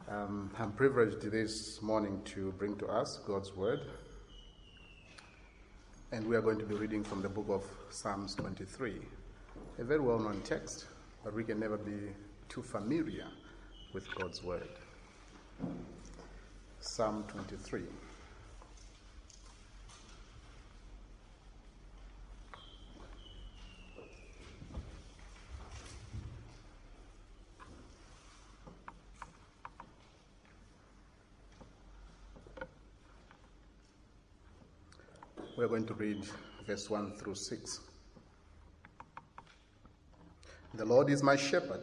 I'm privileged this morning to bring to us God's Word. And we are going to be reading from the book of Psalms 23. A very well-known text, but we can never be too familiar with God's Word. Psalm 23. We're going to read verse 1 through 6. The Lord is my shepherd.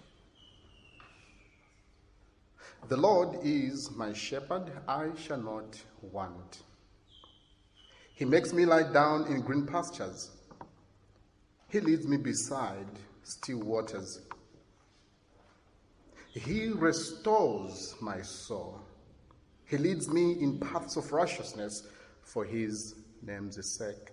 The Lord is my shepherd, I shall not want. He makes me lie down in green pastures. He leads me beside still waters. He restores my soul. He leads me in paths of righteousness for his name's sake.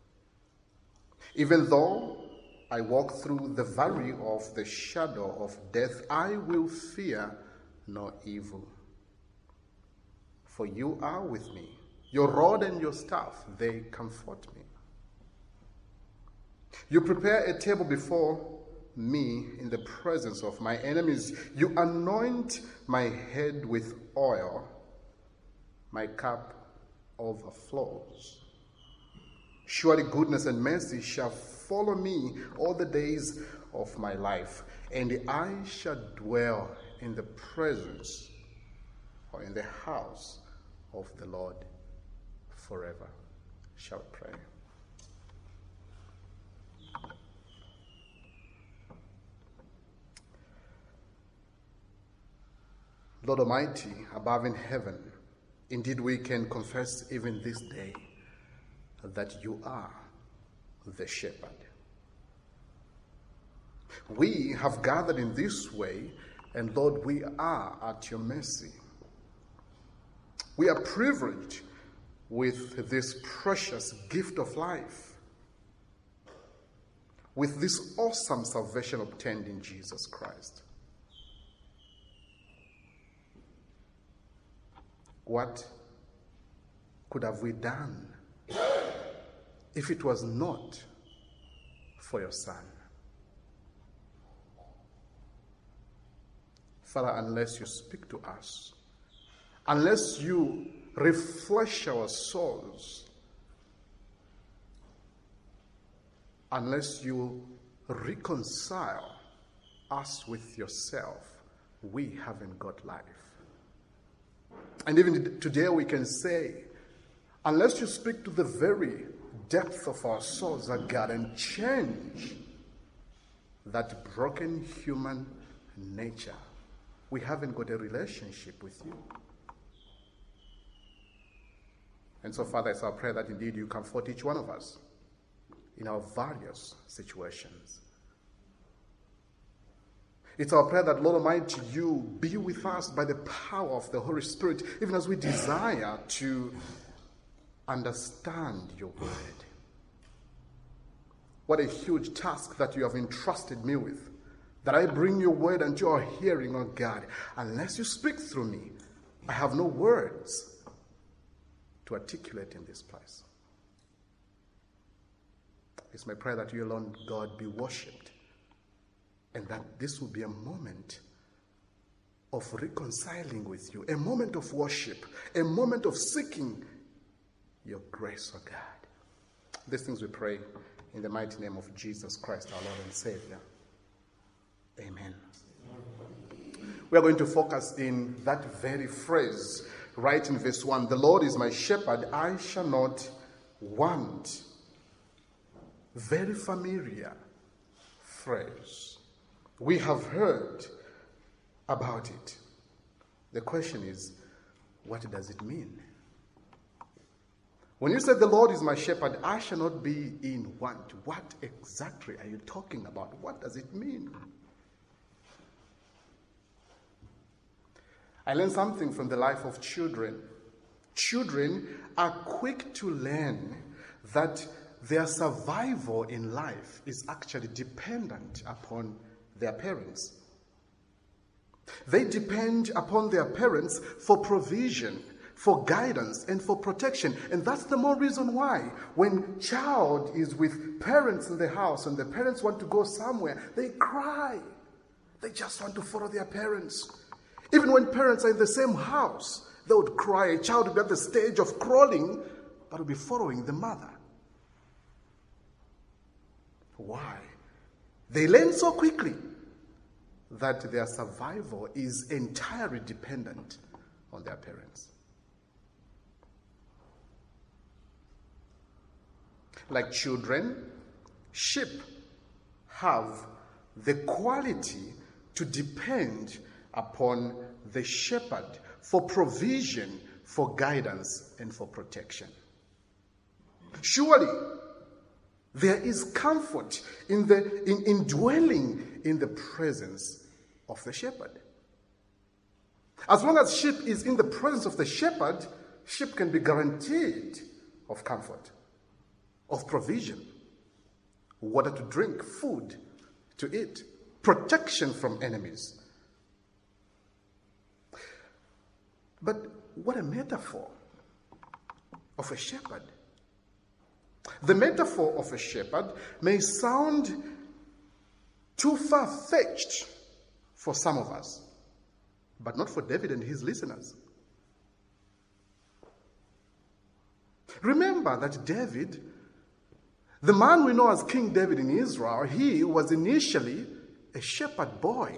Even though I walk through the valley of the shadow of death, I will fear no evil. For you are with me. Your rod and your staff, they comfort me. You prepare a table before me in the presence of my enemies. You anoint my head with oil. My cup overflows. Surely goodness and mercy shall follow me all the days of my life, and I shall dwell in the presence or in the house of the Lord forever. Shall we pray? Lord Almighty, above in heaven, indeed we can confess even this day that you are the shepherd. We have gathered in this way, and Lord, we are at your mercy. We are privileged with this precious gift of life, with this awesome salvation obtained in Jesus Christ. What could have we done if it was not for your Son? Father, unless you speak to us, unless you refresh our souls, unless you reconcile us with yourself, we haven't got life. And even today we can say, unless you speak to the very depth of our souls, God, and change that broken human nature, we haven't got a relationship with you. And so, Father, it's our prayer that indeed you comfort each one of us in our various situations. It's our prayer that, Lord Almighty, you be with us by the power of the Holy Spirit, even as we desire to understand your word. What a huge task that you have entrusted me with, that I bring your word unto your hearing, oh God. Unless you speak through me, I have no words to articulate in this place. It's my prayer that you alone, God, be worshipped, and that this will be a moment of reconciling with you, a moment of worship, a moment of seeking your grace, oh God. These things we pray in the mighty name of Jesus Christ, our Lord and Savior. Amen. We are going to focus in that very phrase right in verse 1. The Lord is my shepherd, I shall not want. Very familiar phrase. We have heard about it. The question is, what does it mean? When you said the Lord is my shepherd, I shall not be in want. What exactly are you talking about? What does it mean? I learned something from the life of children. Children are quick to learn that their survival in life is actually dependent upon their parents. They depend upon their parents for provision, for guidance, and for protection. And that's the more reason why when child is with parents in the house and the parents want to go somewhere, they cry. They just want to follow their parents. Even when parents are in the same house, they would cry. A child would be at the stage of crawling, but would be following the mother. Why? They learn so quickly that their survival is entirely dependent on their parents. Like children, sheep have the quality to depend upon the shepherd for provision, for guidance, and for protection. Surely, there is comfort in dwelling in the presence of the shepherd. As long as sheep is in the presence of the shepherd, sheep can be guaranteed of comfort, of provision, water to drink, food to eat, protection from enemies. But what a metaphor of a shepherd. The metaphor of a shepherd may sound too far-fetched for some of us, but not for David and his listeners. Remember that David, the man we know as King David in Israel, he was initially a shepherd boy.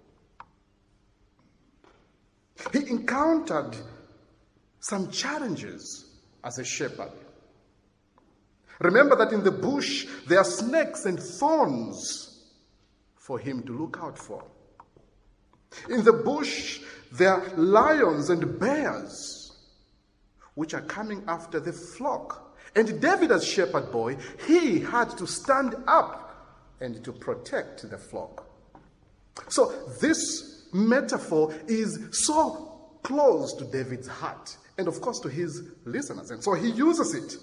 He encountered some challenges as a shepherd. Remember that in the bush there are snakes and thorns for him to look out for. In the bush there are lions and bears which are coming after the flock. And David, as shepherd boy, he had to stand up and to protect the flock. So this metaphor is so close to David's heart and of course to his listeners. And so he uses it.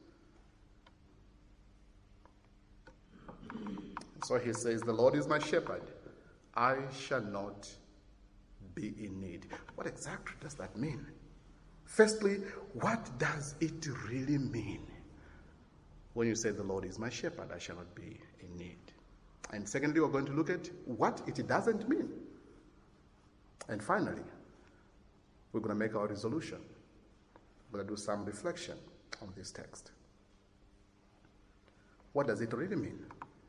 So he says, the Lord is my shepherd. I shall not be in need. What exactly does that mean? Firstly, what does it really mean when you say the Lord is my shepherd, I shall not be in need? And secondly, we're going to look at what it doesn't mean. And finally, we're going to make our resolution. We're going to do some reflection on this text. What does it really mean?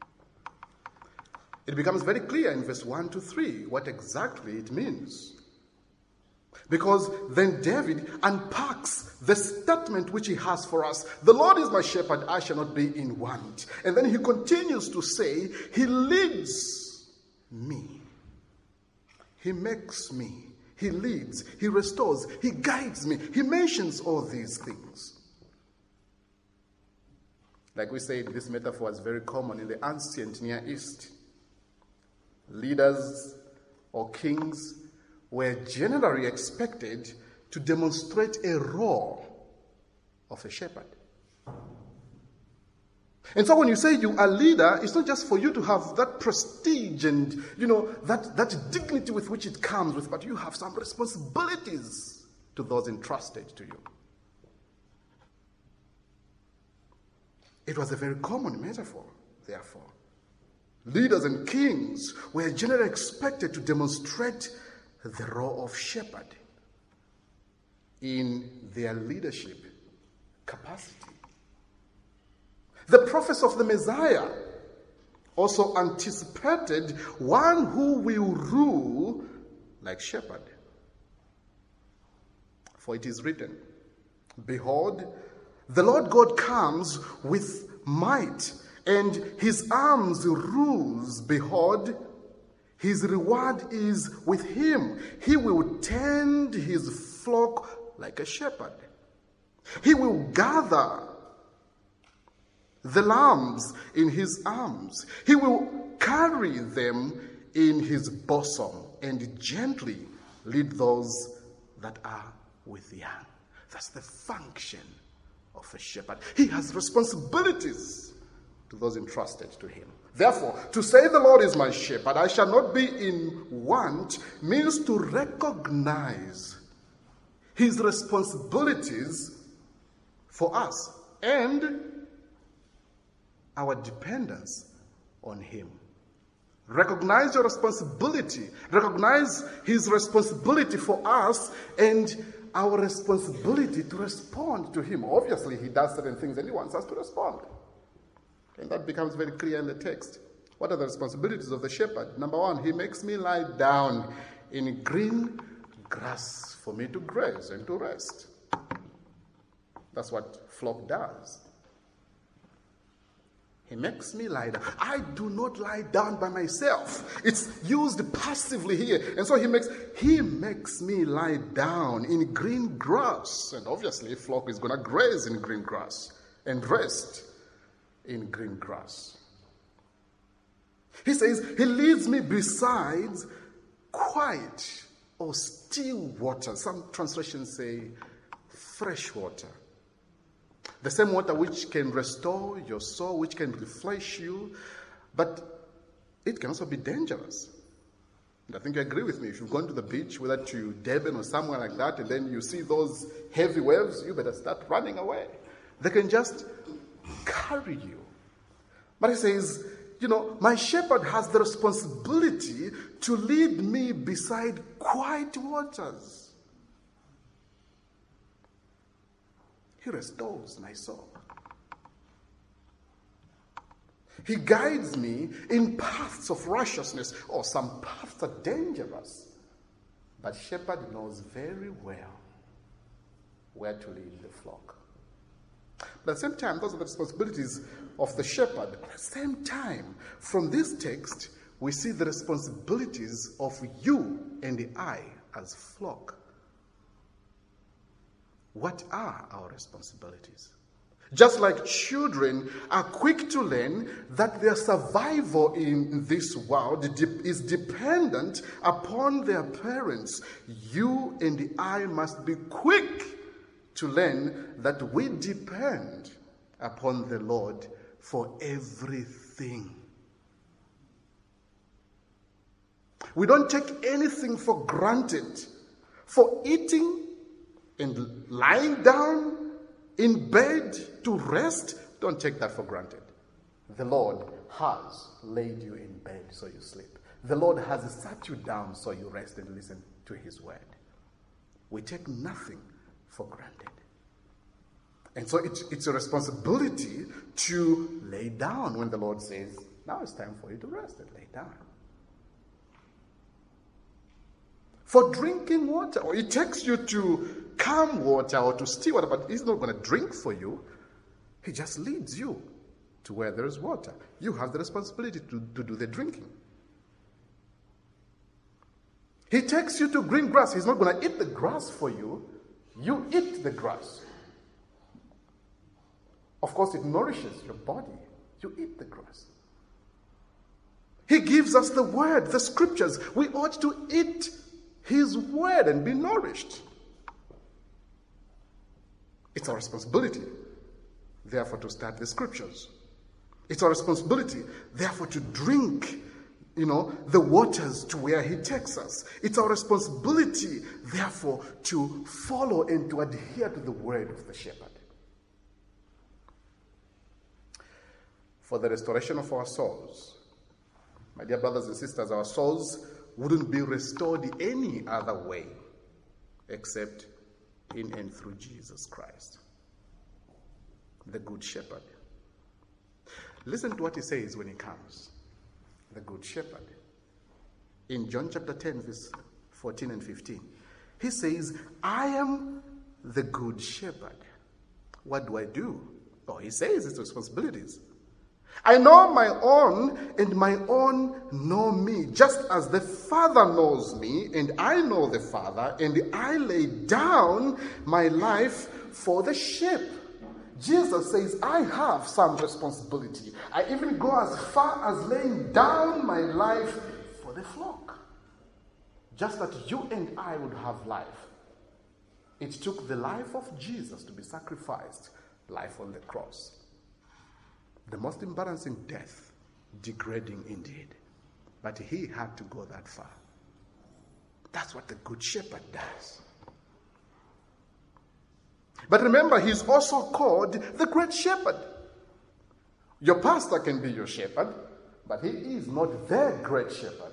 It becomes very clear in verse 1 to 3 what exactly it means. Because then David unpacks the statement which he has for us. The Lord is my shepherd, I shall not be in want. And then he continues to say, he leads me. He makes me. He leads. He restores. He guides me. He mentions all these things. Like we said, this metaphor is very common in the ancient Near East. Leaders or kings were generally expected to demonstrate a role of a shepherd. And so when you say you are a leader, it's not just for you to have that prestige and, that dignity with which it comes with, but you have some responsibilities to those entrusted to you. It was a very common metaphor, therefore. Leaders and kings were generally expected to demonstrate the role of shepherd in their leadership capacity. The prophets of the Messiah also anticipated one who will rule like shepherd. For it is written, behold, the Lord God comes with might, and his arms rules. Behold, his reward is with him. He will tend his flock like a shepherd. He will gather the lambs in his arms. He will carry them in his bosom and gently lead those that are with young. That's the function of a shepherd. He has responsibilities to those entrusted to him. Therefore, to say the Lord is my shepherd, I shall not be in want, means to recognize his responsibilities for us and our dependence on him. Recognize your responsibility. Recognize his responsibility for us and our responsibility to respond to him. Obviously, he does certain things and he wants us to respond. And that becomes very clear in the text. What are the responsibilities of the shepherd? Number one, he makes me lie down in green grass for me to graze and to rest. That's what flock does. He makes me lie down. I do not lie down by myself. It's used passively here. And so he makes me lie down in green grass. And obviously, a flock is going to graze in green grass and rest in green grass. He says, he leads me beside quiet or still water. Some translations say fresh water. The same water which can restore your soul, which can refresh you, but it can also be dangerous. And I think you agree with me. If you've gone to the beach, whether to Durban or somewhere like that, and then you see those heavy waves, you better start running away. They can just carry you. But he says, my shepherd has the responsibility to lead me beside quiet waters. He restores my soul. He guides me in paths of righteousness, or some paths are dangerous. But shepherd knows very well where to lead the flock. But at the same time, those are the responsibilities of the shepherd. But at the same time, from this text, we see the responsibilities of you and I as flock. What are our responsibilities? Just like children are quick to learn that their survival in this world is dependent upon their parents, you and I must be quick to learn that we depend upon the Lord for everything. We don't take anything for granted. For eating and lying down in bed to rest, don't take that for granted. The Lord has laid you in bed so you sleep. The Lord has sat you down so you rest and listen to his word. We take nothing for granted. And so it's a responsibility to lay down when the Lord says, now it's time for you to rest and lay down. For drinking water, or he takes you to calm water or to still water, but he's not going to drink for you. He just leads you to where there is water. You have the responsibility to do the drinking. He takes you to green grass. He's not going to eat the grass for you. You eat the grass. Of course, it nourishes your body. You eat the grass. He gives us the word, the scriptures. We ought to eat his word and be nourished. It's our responsibility, therefore, to start the scriptures. It's our responsibility, therefore, to drink, the waters to where he takes us. It's our responsibility, therefore, to follow and to adhere to the word of the shepherd. For the restoration of our souls, my dear brothers and sisters, our souls wouldn't be restored any other way except in and through Jesus Christ, the Good Shepherd. Listen to what he says when he comes, the Good Shepherd. In John chapter 10, verse 14 and 15, he says, I am the Good Shepherd. What do I do? Oh, he says it's responsibilities. I know my own, and my own know me, just as the Father knows me, and I know the Father, and I lay down my life for the sheep. Jesus says, I have some responsibility. I even go as far as laying down my life for the flock. Just that you and I would have life. It took the life of Jesus to be sacrificed, life on the cross. The most embarrassing death degrading indeed. But he had to go that far. That's what the Good Shepherd does. But remember, he's also called the Great Shepherd. Your pastor can be your shepherd, but he is not the Great Shepherd.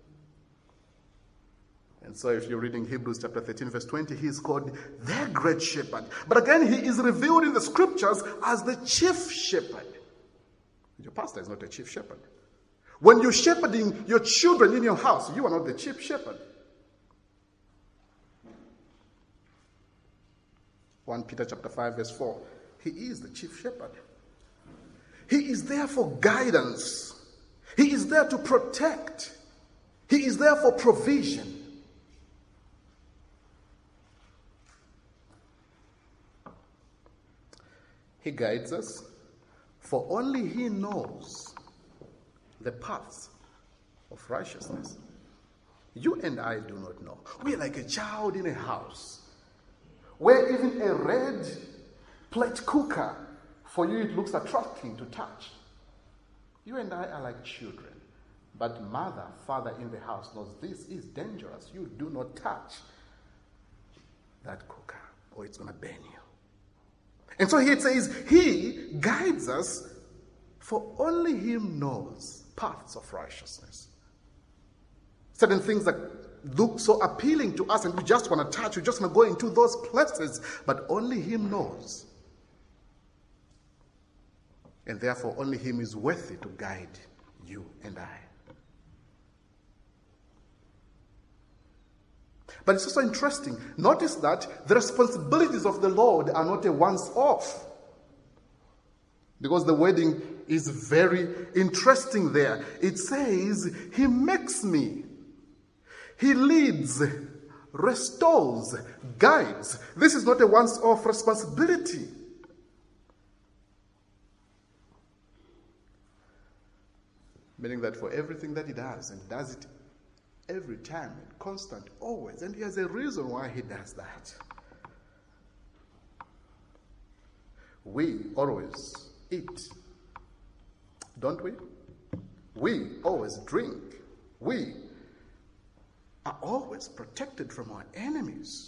And so if you're reading Hebrews chapter 13, verse 20, he is called the Great Shepherd. But again, he is revealed in the scriptures as the Chief Shepherd. Your pastor is not a chief shepherd. When you're shepherding your children in your house, you are not the chief shepherd. 1 Peter chapter 5, verse 4. He is the chief shepherd. He is there for guidance. He is there to protect. He is there for provision. He guides us, for only he knows the paths of righteousness. You and I do not know. We are like a child in a house where even a red plate cooker, for you it looks attractive to touch. You and I are like children. But mother, father in the house knows this is dangerous. You do not touch that cooker or it's going to burn you. And so it says, he guides us, for only him knows paths of righteousness. Certain things that look so appealing to us and we just want to touch, we just want to go into those places, but only him knows. And therefore, only him is worthy to guide you and I. But it's also interesting. Notice that the responsibilities of the Lord are not a once-off. Because the wording is very interesting there. It says, he makes me. He leads, restores, guides. This is not a once-off responsibility. Meaning that for everything that he does, and does it every time, and constant, always. And he has a reason why he does that. We always eat, don't we? We always drink. We are always protected from our enemies.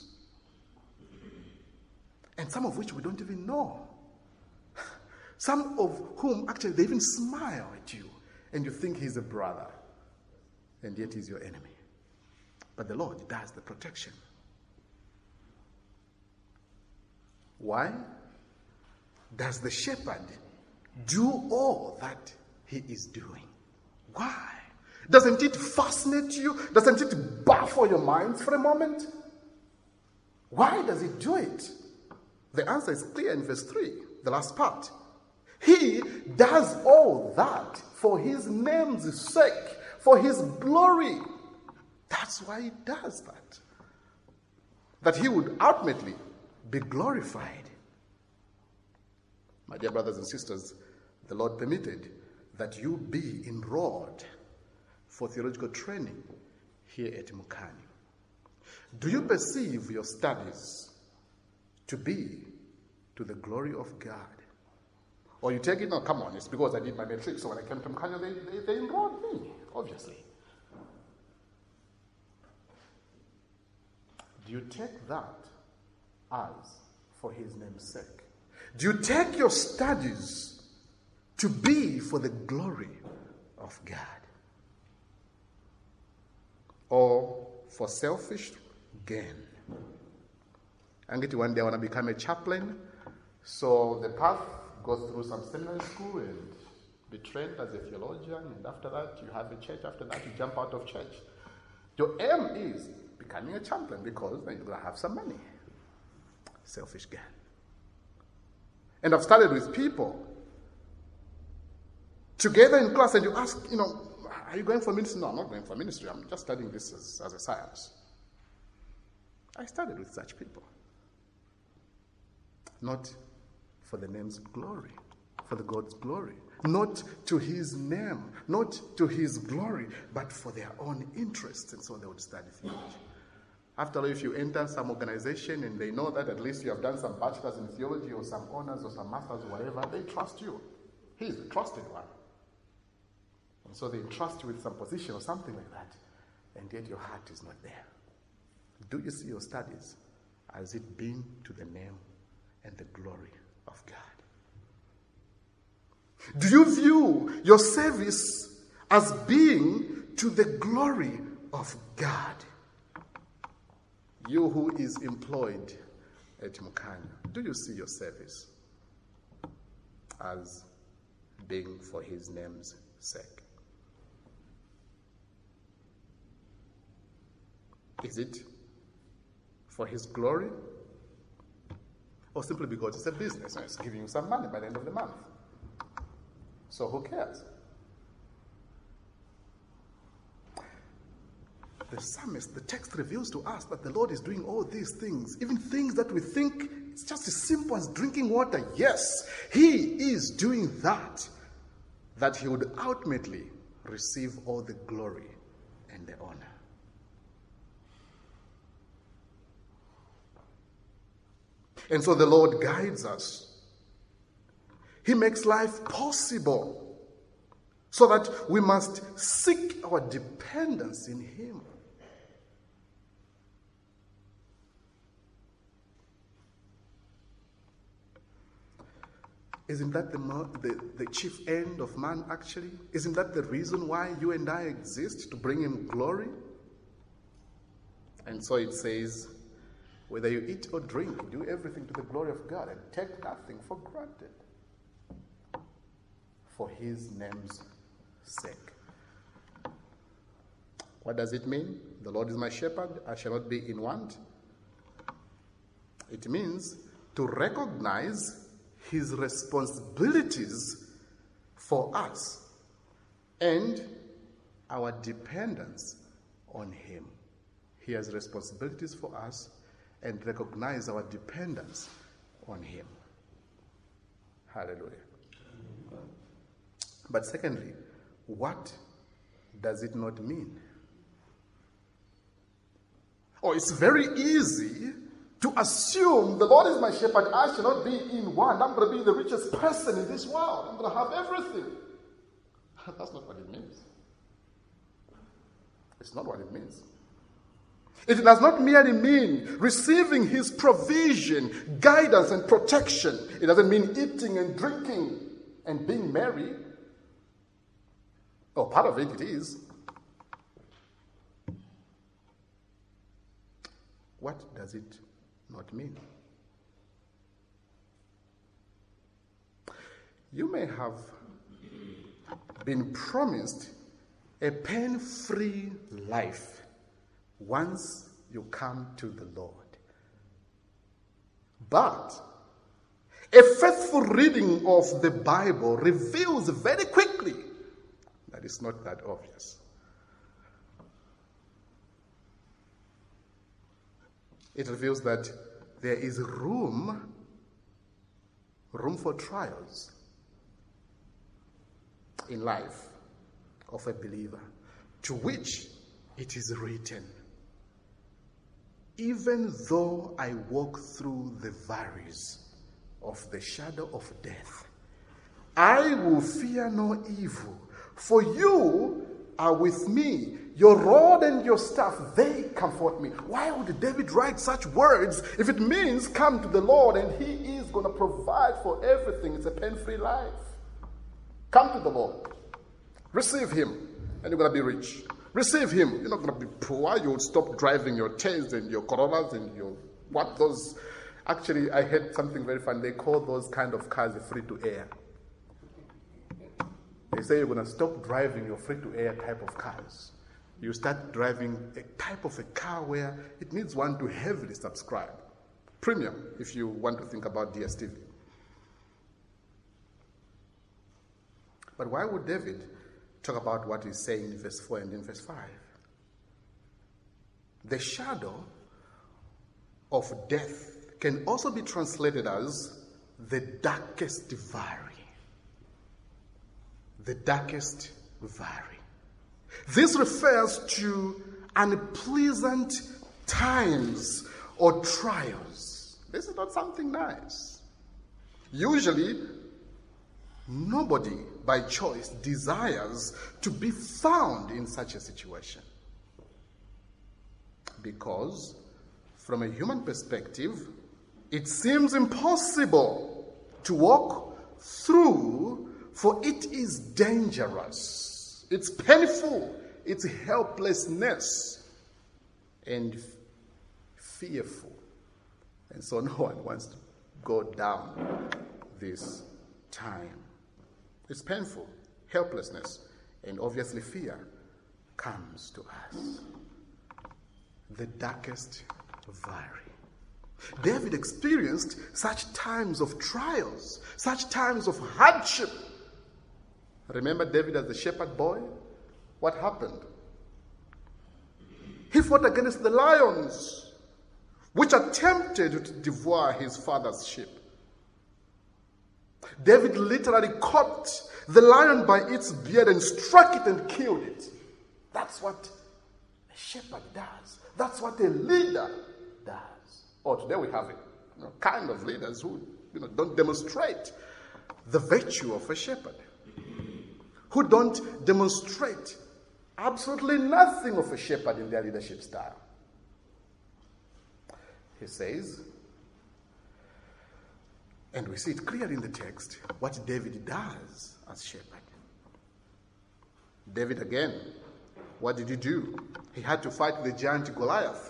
And some of which we don't even know. Some of whom actually they even smile at you and you think he's a brother. And yet he's your enemy. But the Lord does the protection. Why does the shepherd do all that he is doing? Why? Doesn't it fascinate you? Doesn't it baffle your minds for a moment? Why does he do it? The answer is clear in verse 3, the last part. He does all that for his name's sake, for his glory. That's why he does that. That he would ultimately be glorified. My dear brothers and sisters, the Lord permitted that you be enrolled for theological training here at Mukani. Do you perceive your studies to be to the glory of God? Or you take it, no, come on, it's because I did my matric, so when I came to Mukani, they enrolled me, obviously. Do you take that as for his name's sake? Do you take your studies to be for the glory of God? Or for selfish gain? I'm getting one day I want to become a chaplain, so the path goes through some seminary school and be trained as a theologian, and after that you have a church, after that you jump out of church. Your aim is becoming a chaplain because then you're going to have some money. Selfish gain. And I've studied with people together in class, and you ask, are you going for ministry? No, I'm not going for ministry. I'm just studying this as a science. I studied with such people. Not for the name's glory, for the God's glory. Not to his name, not to his glory, but for their own interests. And so they would study theology. After all, if you enter some organization and they know that at least you have done some bachelor's in theology or some honors or some masters or whatever, they trust you. He's the trusted one. And so they entrust you with some position or something like that, and yet your heart is not there. Do you see your studies as it being to the name and the glory of God? Do you view your service as being to the glory of God? You who is employed at Mukanya, do you see your service as being for his name's sake? Is it for his glory? Or simply because it's a business and it's giving you some money by the end of the month? So who cares? The psalmist, the text reveals to us that the Lord is doing all these things, even things that we think it's just as simple as drinking water. Yes, he is doing that he would ultimately receive all the glory and the honor. And so the Lord guides us. He makes life possible so that we must seek our dependence in him. Isn't that the chief end of man, actually? Isn't that the reason why you and I exist, to bring him glory? And so it says, whether you eat or drink, do everything to the glory of God and take nothing for granted, for his name's sake. What does it mean? The Lord is my shepherd, I shall not be in want. It means to recognize his responsibilities for us and our dependence on him. He has responsibilities for us and recognize our dependence on him. Hallelujah. But secondly, what does it not mean? Oh, it's very easy to assume the Lord is my shepherd, I shall not be in want. I'm going to be the richest person in this world. I'm going to have everything. That's not what it means. It's not what it means. It does not merely mean receiving his provision, guidance, and protection. It doesn't mean eating and drinking and being merry. Oh, part of it is. What does it not mean? You may have been promised a pain-free life once you come to the Lord. But a faithful reading of the Bible reveals very quickly that it's not that obvious. It reveals that there is room for trials in life of a believer, to which it is written, even though I walk through the valleys of the shadow of death, I will fear no evil, for you are with me. Your rod and your staff, they comfort me. Why would David write such words if it means come to the Lord and he is going to provide for everything? It's a pain-free life. Come to the Lord. Receive him and you're going to be rich. Receive him. You're not going to be poor. You'll stop driving your Chains and your Corollas and your what those. Actually, I heard something very funny. They call those kind of cars free-to-air. They say you're going to stop driving your free-to-air type of cars. You start driving a type of a car where it needs one to heavily subscribe. Premium, if you want to think about DSTV. But why would David talk about what he's saying in verse 4 and in verse 5? The shadow of death can also be translated as the darkest valley. The darkest valley. This refers to unpleasant times or trials. This is not something nice. Usually, nobody by choice, desires to be found in such a situation. Because, from a human perspective, it seems impossible to walk through, for it is dangerous. It's painful. It's helplessness and fearful. And so no one wants to go down this time. It's painful. Helplessness and obviously fear comes to us. The darkest valley. David experienced such times of trials, such times of hardship. Remember David as the shepherd boy? What happened? He fought against the lions, which attempted to devour his father's sheep. David literally caught the lion by its beard and struck it and killed it. That's what a shepherd does. That's what a leader does. Or today we have kind of leaders who don't demonstrate the virtue of a shepherd, who don't demonstrate absolutely nothing of a shepherd in their leadership style. He says, and we see it clearly in the text, what David does as shepherd. David again, what did he do? He had to fight the giant Goliath.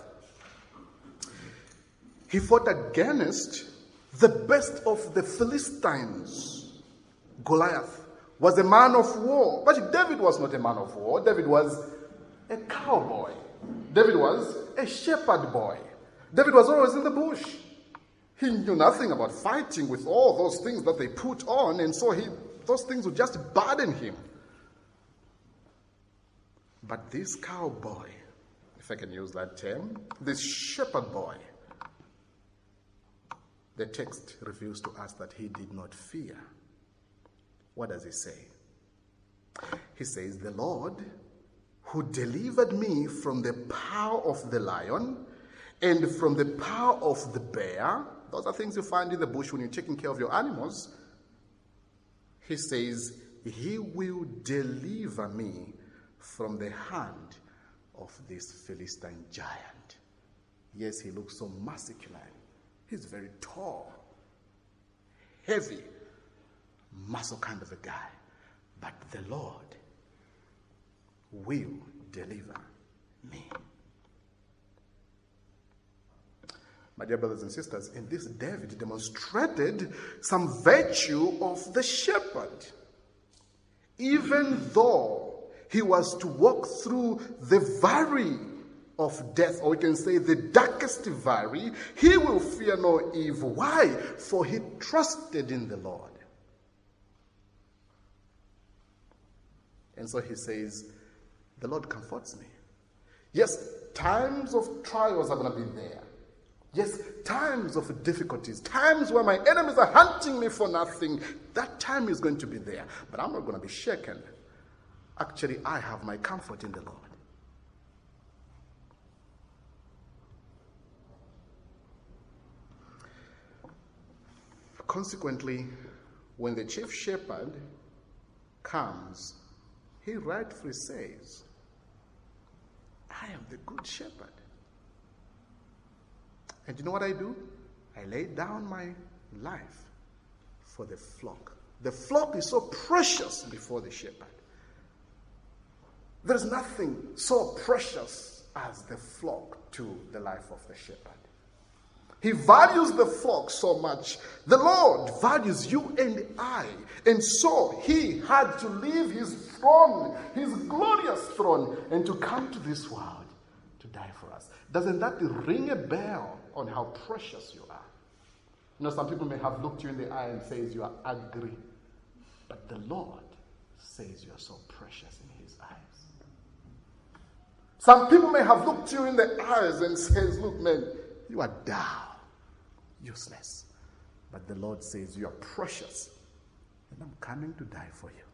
He fought against the best of the Philistines. Goliath was a man of war. But David was not a man of war. David was a cowboy. David was a shepherd boy. David was always in the bush. He knew nothing about fighting with all those things that they put on, and so those things would just burden him. But this cowboy, if I can use that term, this shepherd boy, the text reveals to us that he did not fear. What does he say? He says, the Lord who delivered me from the power of the lion and from the power of the bear, those are things you find in the bush when you're taking care of your animals. He says, he will deliver me from the hand of this Philistine giant. Yes, he looks so masculine. He's very tall, heavy, muscle kind of a guy. But the Lord will deliver me. My dear brothers and sisters, in this David demonstrated some virtue of the shepherd. Even though he was to walk through the valley of death, or we can say the darkest valley, he will fear no evil. Why? For he trusted in the Lord. And so he says, the Lord comforts me. Yes, times of trials are going to be there. Yes, times of difficulties, times where my enemies are hunting me for nothing, that time is going to be there. But I'm not going to be shaken. Actually, I have my comfort in the Lord. Consequently, when the chief shepherd comes, he rightfully says, I am the good shepherd. And you know what I do? I lay down my life for the flock. The flock is so precious before the shepherd. There's nothing so precious as the flock to the life of the shepherd. He values the flock so much. The Lord values you and I. And so he had to leave his throne, his glorious throne, and to come to this world to die for us. Doesn't that ring a bell on how precious you are? You know, some people may have looked you in the eye and says you are ugly. But the Lord says you are so precious in his eyes. Some people may have looked you in the eyes and says, look, man, you are dull, useless. But the Lord says you are precious, and I'm coming to die for you.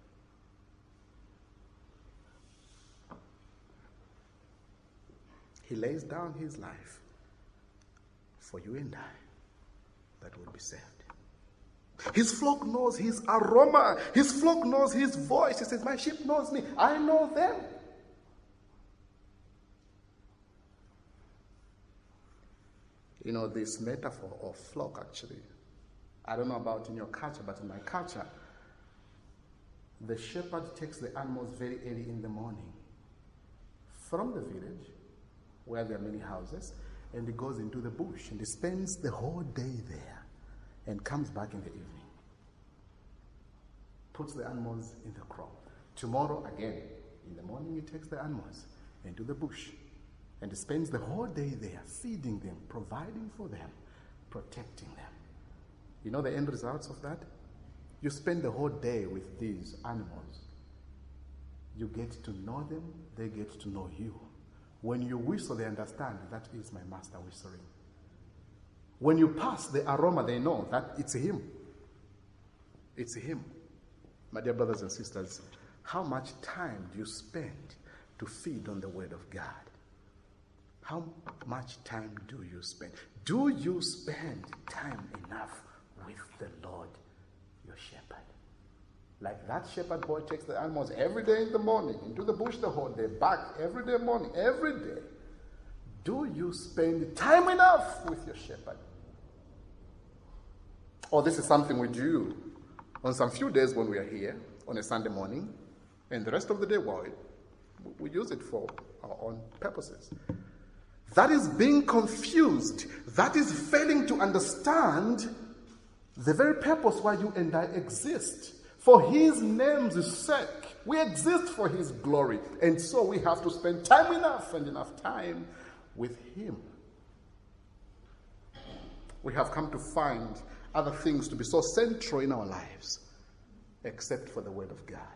He lays down his life for you and I that will be saved. His flock knows his aroma. His flock knows his voice. He says, my sheep knows me. I know them. You know, this metaphor of flock, actually, I don't know about in your culture, but in my culture, the shepherd takes the animals very early in the morning from the village, where there are many houses, and he goes into the bush, and he spends the whole day there, and comes back in the evening. Puts the animals in the crop. Tomorrow, again, in the morning, he takes the animals into the bush, and he spends the whole day there, feeding them, providing for them, protecting them. You know the end results of that? You spend the whole day with these animals. You get to know them, they get to know you. When you whistle, they understand that is my master whistling. When you pass the aroma, they know that it's him. It's him. My dear brothers and sisters, how much time do you spend to feed on the word of God? How much time do you spend? Do you spend time enough with the Lord, your shepherd? Like that shepherd boy takes the animals every day in the morning, into the bush the whole day, back every day morning, every day. Do you spend time enough with your shepherd? Or this is something we do on some few days when we are here on a Sunday morning, and the rest of the day, well, we use it for our own purposes. That is being confused. That is failing to understand the very purpose why you and I exist. For his name's sake. We exist for his glory. And so we have to spend time enough and enough time with him. We have come to find other things to be so central in our lives, except for the word of God.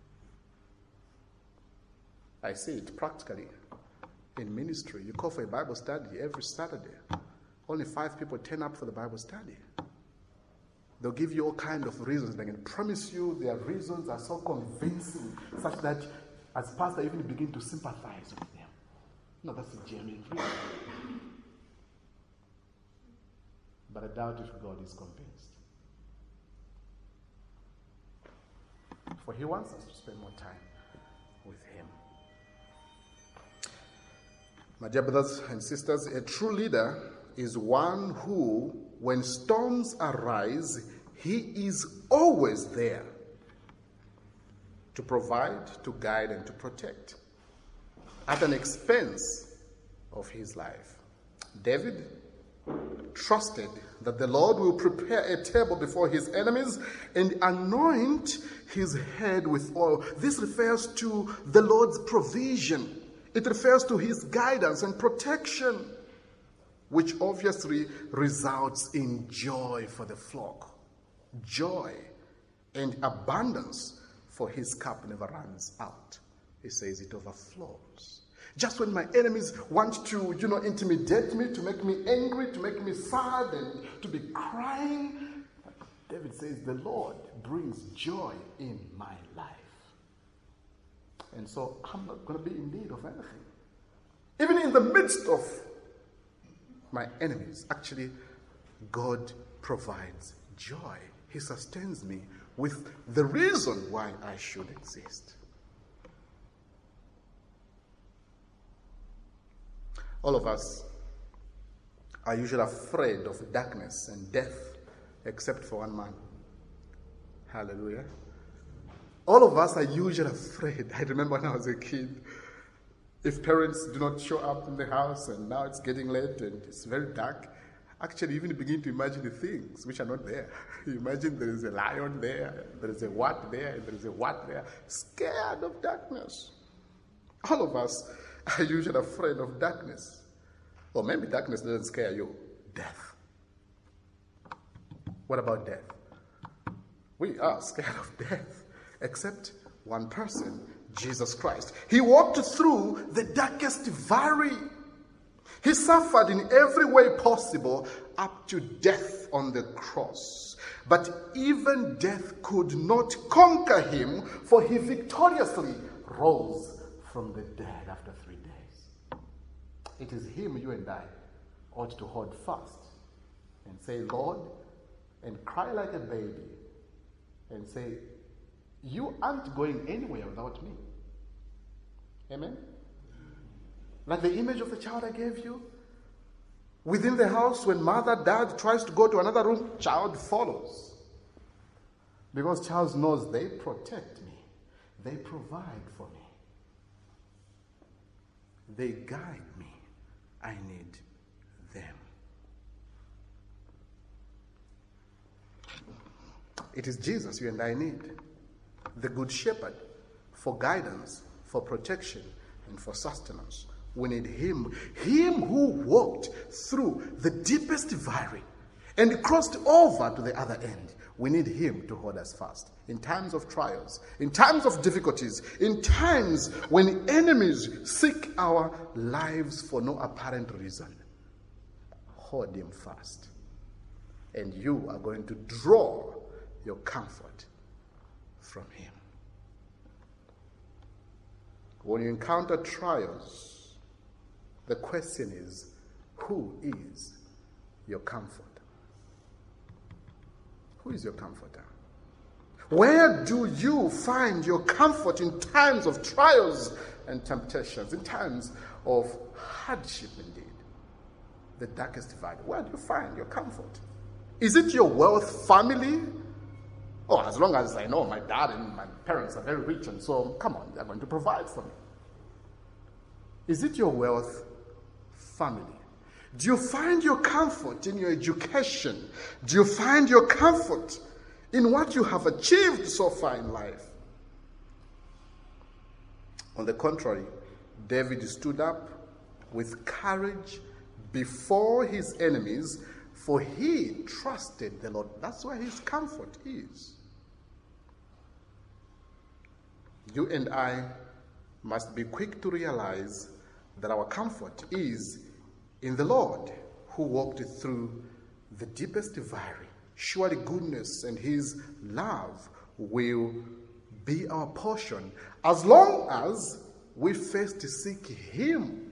I see it practically in ministry. You call for a Bible study every Saturday. Only 5 people turn up for the Bible study. They'll give you all kinds of reasons. They can promise you their reasons are so convincing, such that as pastor, even begin to sympathize with them. No, that's a genuine reason. But I doubt if God is convinced. For he wants us to spend more time with him. My dear brothers and sisters, a true leader is one who, when storms arise, he is always there to provide, to guide, and to protect at an expense of his life. David trusted that the Lord will prepare a table before his enemies and anoint his head with oil. This refers to the Lord's provision. It refers to his guidance and protection, which obviously results in joy for the flock. Joy and abundance, for his cup never runs out. He says it overflows. Just when my enemies want to, intimidate me, to make me angry, to make me sad, and to be crying, David says, the Lord brings joy in my life. And so I'm not going to be in need of anything. Even in the midst of my enemies, actually, God provides joy. He sustains me with the reason why I should exist. All of us are usually afraid of darkness and death, except for one man. Hallelujah. All of us are usually afraid. I remember when I was a kid, if parents do not show up in the house and now it's getting late and it's very dark, actually you even begin to imagine the things which are not there. You imagine there is a lion there is a what there, and there is a what there. Scared of darkness. All of us are usually afraid of darkness. Or maybe darkness doesn't scare you. Death. What about death? We are scared of death. Except one person, Jesus Christ. He walked through the darkest valley. He suffered in every way possible up to death on the cross. But even death could not conquer him, for he victoriously rose from the dead after 3 days. It is him you and I ought to hold fast and say, Lord, and cry like a baby and say, you aren't going anywhere without me. Amen? Like the image of the child I gave you. Within the house, when mother, dad tries to go to another room, child follows. Because child knows they protect me. They provide for me. They guide me. I need them. It is Jesus you and I need. The good shepherd, for guidance, for protection, and for sustenance. We need him. Him who walked through the deepest valley and crossed over to the other end. We need him to hold us fast. In times of trials, in times of difficulties, in times when enemies seek our lives for no apparent reason. Hold him fast. And you are going to draw your comfort from him. When you encounter trials, the question is, who is your comfort? Who is your comforter? Where do you find your comfort in times of trials and temptations, in times of hardship indeed? The darkest valley. Where do you find your comfort? Is it your wealth, family? Oh, as long as I know my dad and my parents are very rich, and so, come on, they're going to provide for me. Is it your wealth, family? Do you find your comfort in your education? Do you find your comfort in what you have achieved so far in life? On the contrary, David stood up with courage before his enemies, for he trusted the Lord. That's where his comfort is. You and I must be quick to realize that our comfort is in the Lord, who walked through the deepest valley. Surely goodness and his love will be our portion as long as we first seek him.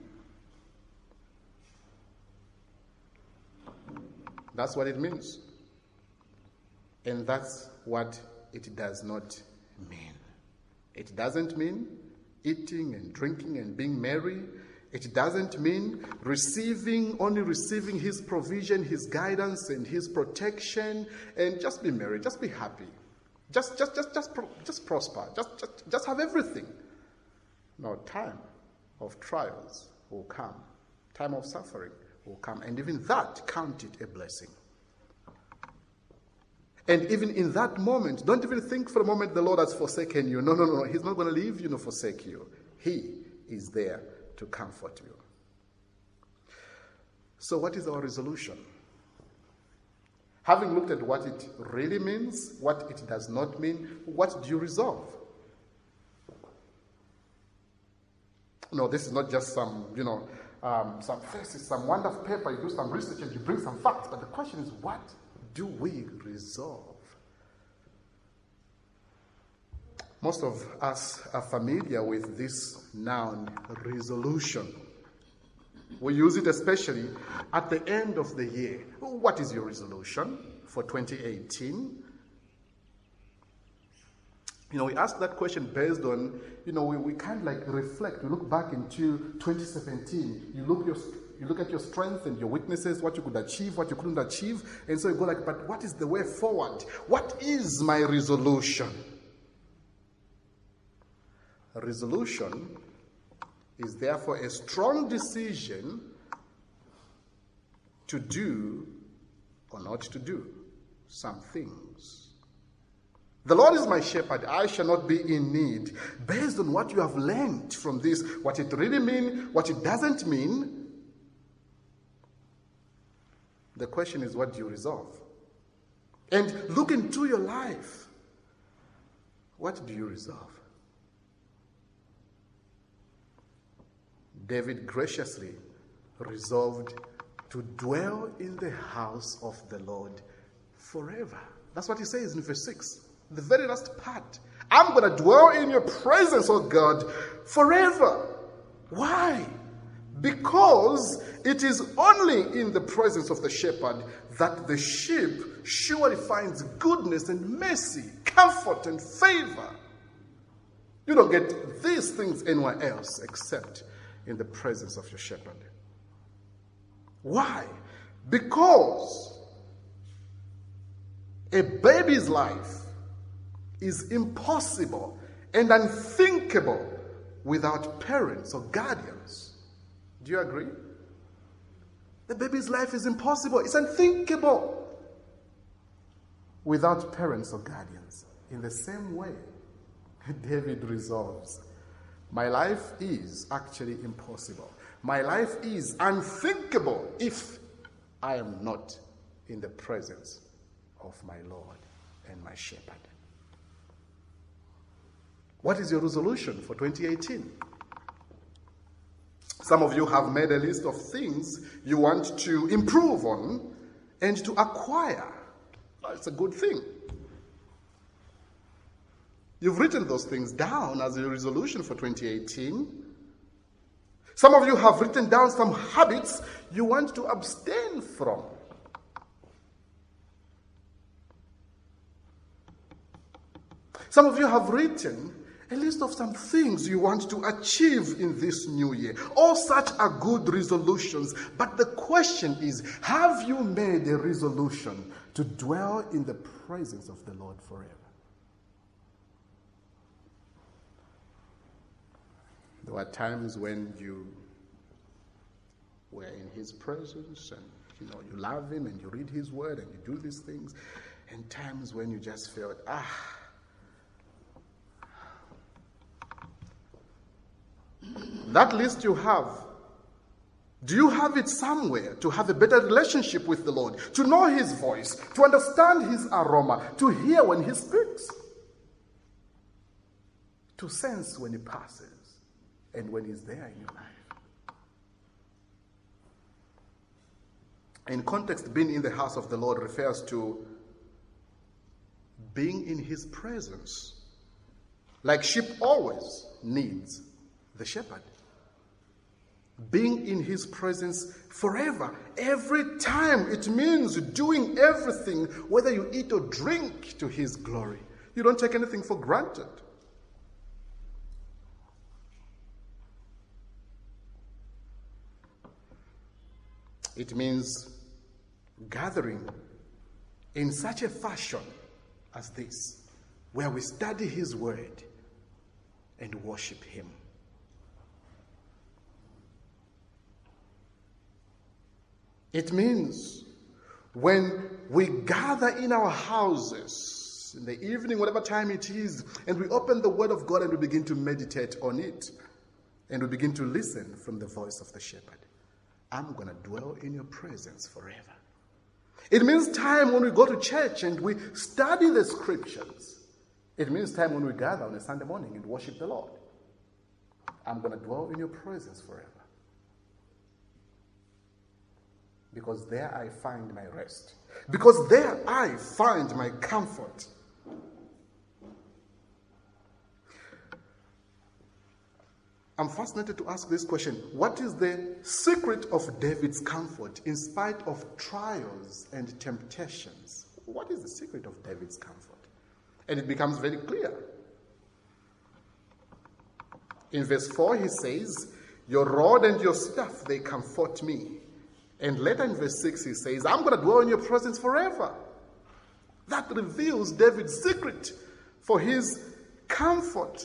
That's what it means. And that's what it does not mean. It doesn't mean eating and drinking and being merry. It doesn't mean only receiving his provision, his guidance, and his protection, and just be merry, just be happy, just prosper, just have everything. No, time of trials will come, time of suffering will come, and even that, count it a blessing. And even in that moment, don't even think for a moment the Lord has forsaken you. No. He's not going to leave you nor forsake you. He is there to comfort you. So what is our resolution? Having looked at what it really means, what it does not mean, what do you resolve? No, this is not just some thesis, some wonderful paper, you do some research and you bring some facts, but the question is, what do we resolve? Most of us are familiar with this noun, resolution. We use it especially at the end of the year. What is your resolution for 2018? We ask that question based on, we kind of like reflect. We look back into 2017. You look at your strengths and your weaknesses, what you could achieve, what you couldn't achieve. And so you go like, but what is the way forward? What is my resolution? A resolution is therefore a strong decision to do or not to do some things. The Lord is my shepherd, I shall not be in need. Based on what you have learned from this, what it really means, what it doesn't mean, the question is, what do you resolve? And look into your life. What do you resolve? David graciously resolved to dwell in the house of the Lord forever. That's what he says in verse 6. The very last part. I'm going to dwell in your presence, oh God, forever. Why? Because it is only in the presence of the shepherd that the sheep surely finds goodness and mercy, comfort and favor. You don't get these things anywhere else except in the presence of your shepherd. Why? Because a baby's life is impossible and unthinkable without parents or guardians. Do you agree? The baby's life is impossible. It's unthinkable without parents or guardians. In the same way, David resolves, my life is actually impossible. My life is unthinkable if I am not in the presence of my Lord and my shepherd. What is your resolution for 2018? Some of you have made a list of things you want to improve on and to acquire. It's a good thing. You've written those things down as a resolution for 2018. Some of you have written down some habits you want to abstain from. Some of you have written a list of some things you want to achieve in this new year. All such are good resolutions. But the question is, have you made a resolution to dwell in the presence of the Lord forever? There were times when you were in his presence and you love him and you read his word and you do these things, and times when you just felt, that list you have, do you have it somewhere to have a better relationship with the Lord, to know his voice, to understand his aroma, to hear when he speaks, to sense when he passes and when he's there in your life? In context, being in the house of the Lord refers to being in his presence, like sheep always needs the shepherd. Being in his presence forever, every time. It means doing everything, whether you eat or drink, to his glory. You don't take anything for granted. It means gathering in such a fashion as this, where we study his word and worship him. It means when we gather in our houses in the evening, whatever time it is, and we open the word of God and we begin to meditate on it, and we begin to listen from the voice of the shepherd. I'm going to dwell in your presence forever. It means time when we go to church and we study the scriptures. It means time when we gather on a Sunday morning and worship the Lord. I'm going to dwell in your presence forever. Because there I find my rest. Because there I find my comfort. I'm fascinated to ask this question. What is the secret of David's comfort in spite of trials and temptations? What is the secret of David's comfort? And it becomes very clear. In verse 4 he says, your rod and your staff, they comfort me. And later in verse 6 he says, I'm going to dwell in your presence forever. That reveals David's secret for his comfort.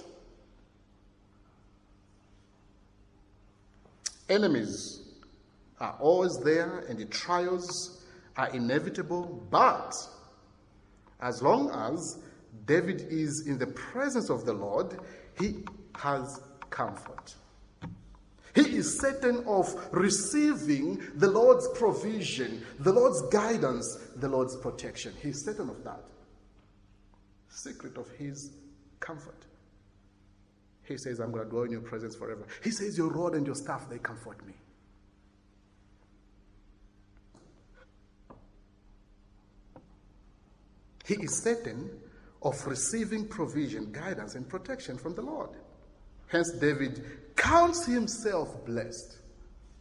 Enemies are always there and the trials are inevitable, but as long as David is in the presence of the Lord, he has comfort. He is certain of receiving the Lord's provision, the Lord's guidance, the Lord's protection. He is certain of that. Secret of his comfort. He says, I'm going to dwell in your presence forever. He says, your rod and your staff, they comfort me. He is certain of receiving provision, guidance, and protection from the Lord. Hence, David counts himself blessed.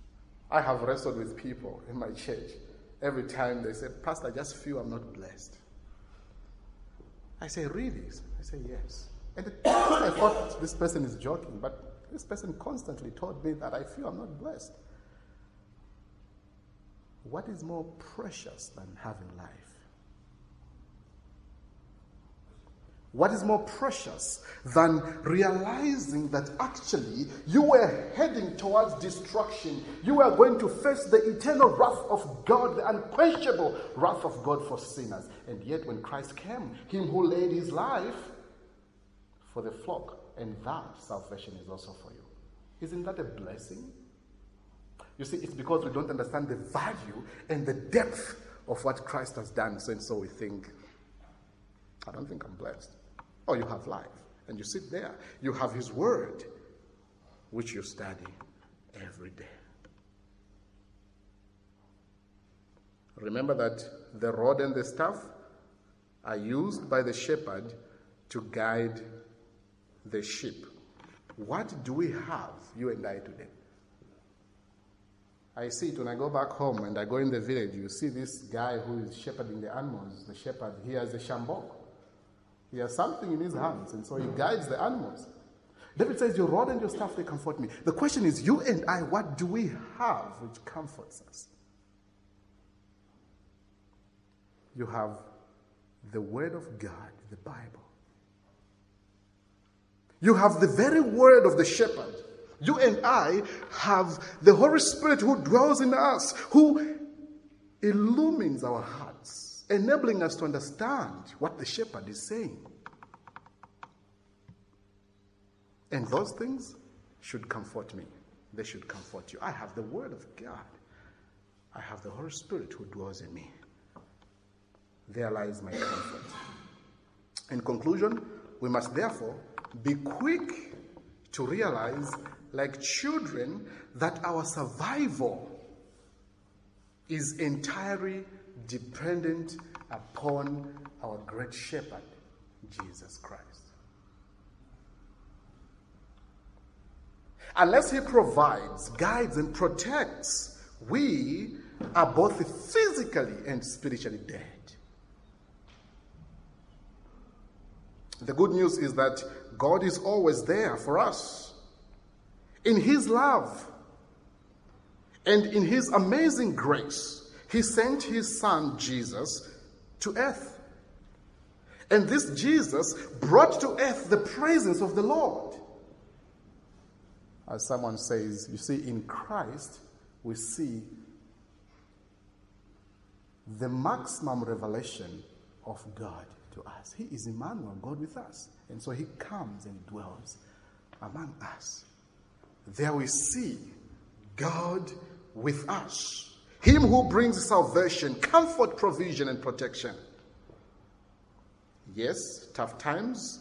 I have wrestled with people in my church. Every time they say, Pastor, I just feel I'm not blessed. I say, really? I say, yes. And at first I thought this person is joking, but this person constantly told me that I feel I'm not blessed. What is more precious than having life? What is more precious than realizing that actually you were heading towards destruction? You were going to face the eternal wrath of God, the unquenchable wrath of God for sinners. And yet when Christ came, him who laid his life for the flock, and that salvation is also for you. Isn't that a blessing? You see, it's because we don't understand the value and the depth of what Christ has done. So we think, I don't think I'm blessed. Oh, you have life. And you sit there. You have his word, which you study every day. Remember that the rod and the staff are used by the shepherd to guide the sheep. What do we have, you and I, today? I see it when I go back home and I go in the village. You see this guy who is shepherding the animals. The shepherd, he has a shambok. He has something in his hands, and so he guides the animals. David says, your rod and your staff, they comfort me. The question is, you and I, what do we have which comforts us? You have the Word of God, the Bible. You have the very word of the shepherd. You and I have the Holy Spirit who dwells in us, who illumines our hearts, enabling us to understand what the shepherd is saying. And those things should comfort me. They should comfort you. I have the Word of God. I have the Holy Spirit who dwells in me. There lies my comfort. In conclusion, we must therefore be quick to realize, like children, that our survival is entirely dependent upon our great shepherd, Jesus Christ. Unless he provides, guides, and protects, we are both physically and spiritually dead. The good news is that God is always there for us. In his love and in his amazing grace, he sent his son Jesus to earth. And this Jesus brought to earth the presence of the Lord. As someone says, you see, in Christ, we see the maximum revelation of God to us. He is Emmanuel, God with us. And so he comes and dwells among us. There we see God with us. Him who brings salvation, comfort, provision, and protection. Yes, tough times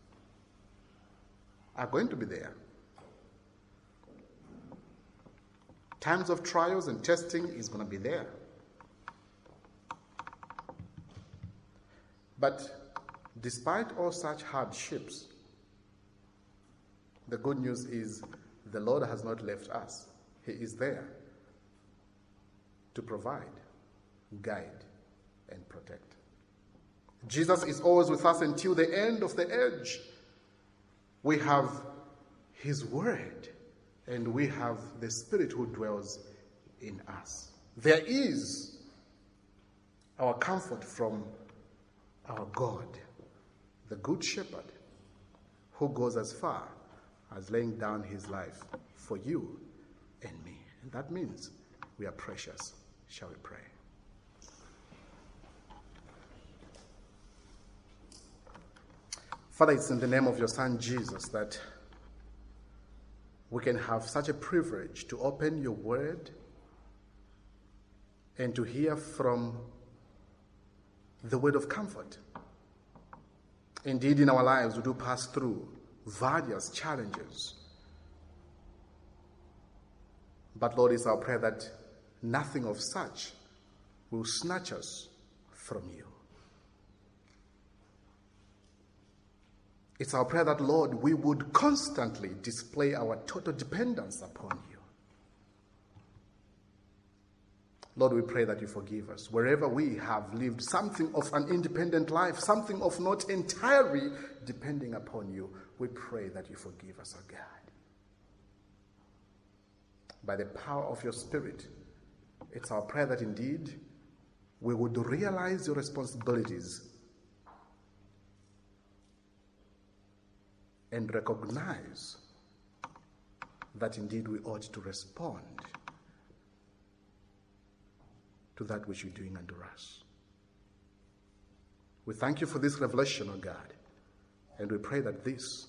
are going to be there. Times of trials and testing is going to be there. But despite all such hardships, the good news is the Lord has not left us. He is there to provide, guide, and protect. Jesus is always with us until the end of the age. We have his word, and we have the Spirit who dwells in us. There is our comfort from our God, the Good Shepherd, who goes as far as laying down his life for you and me. And that means we are precious. Shall we pray? Father, it's in the name of your Son Jesus that we can have such a privilege to open your word and to hear from the word of comfort. Indeed, in our lives, we do pass through various challenges. But Lord, it's our prayer that nothing of such will snatch us from you. It's our prayer that, Lord, we would constantly display our total dependence upon you. Lord, we pray that you forgive us. Wherever we have lived something of an independent life, something of not entirely depending upon you, we pray that you forgive us, O God. By the power of your Spirit, it's our prayer that indeed we would realize your responsibilities and recognize that indeed we ought to respond to that which you're doing unto us. We thank you for this revelation, O God, and we pray that this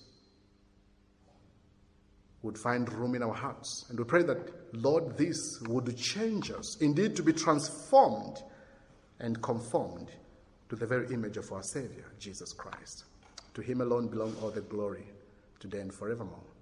would find room in our hearts. And we pray that, Lord, this would change us, indeed to be transformed and conformed to the very image of our Savior, Jesus Christ. To him alone belong all the glory, today and forevermore.